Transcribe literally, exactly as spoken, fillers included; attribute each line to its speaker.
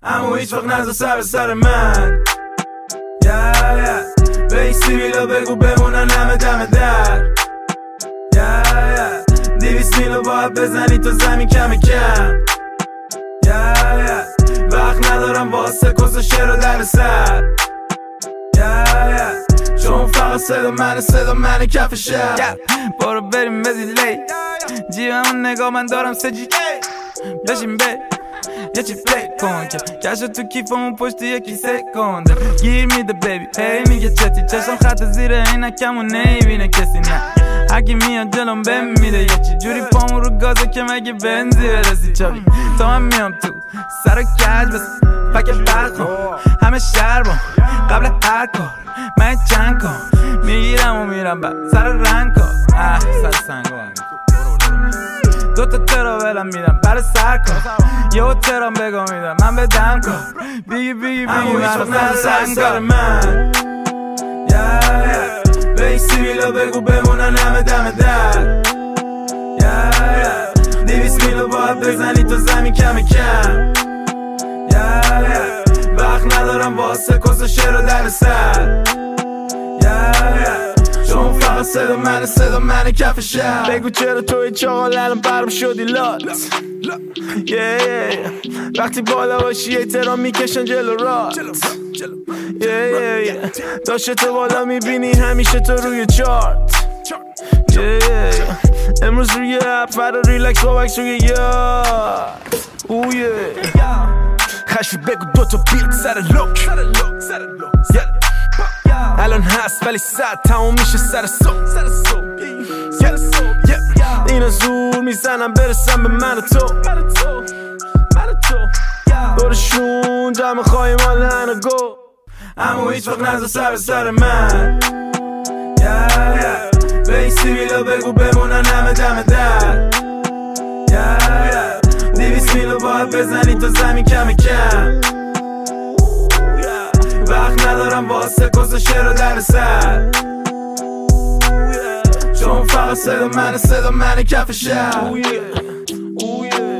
Speaker 1: اما هیچ وقت نذار سر به سر من. yeah, yeah. به این سیبیلا بگو بمونن همه دم در. yeah, yeah. دیویس میلو باید بزنی تو زمین کم کم. yeah, yeah. وقت ندارم واسه کس و شعر و در سر. yeah, yeah. چون فقط صدا منه صدا منه کف شهر. yeah. برو بریم بزیلی جیبمون نگاه من دارم سجی بشین بی یه چی پلی کن که کشو تو کیفمون پشت یکی سکنده. گیر میده بیبی هی میگه چتی چشم خط زیر عینکمون نمیبینه کسی نه. هرکی میاد جلوم بهم میده یه چی جوری پامون رو گازه که مگه بنزی برسی چابی. تا من میام تو سر کج بس فکر برخون همه شهر بام قبل هر کار من چند کن میگیرم و میرم بعد سر رنگ کن اه سر سنگان دوتا ترا ولم میدم برای سر کن یه ترام بگو میدم من بدم کن بیگی بیگی بیگی من رو سر سر من. به این سیبیلا بگو بمونن همه دم در. دیویس میلو باید بزنی تو زمین کم کم. وقت ندارم واسه کس و شعر و در سر. چون فقط صدا منه صدا منه کف شهر. بگو چرا توی چاقال الان برم شدی لات. yeah, yeah. وقتی بالا باشی احترام میکشن جلو رات. yeah, yeah, yeah. داشته تو بالا میبینی همیشه تو روی چارت. yeah, yeah, yeah. امروز روی اپ فردا ریلکس با وکس روی یاد. اوه yeah. خشی بگو دوتا بیت سر لوک. yeah. الان هست ولی ساعت تموم میشه سر صبح. اینا زور میزنم برسم به من و تو. دورشون جمع خواهی مال هنو گو اما هیچ وقت نذار سر به سر من. به این سیبیلا بگو بمونن همه دم در. دیویس میلو باید بزنی تو زمین کم کم. وقت ندارم واسه کس و شعر و در سر. چون فقط صدا منه صدا منه کف شهر.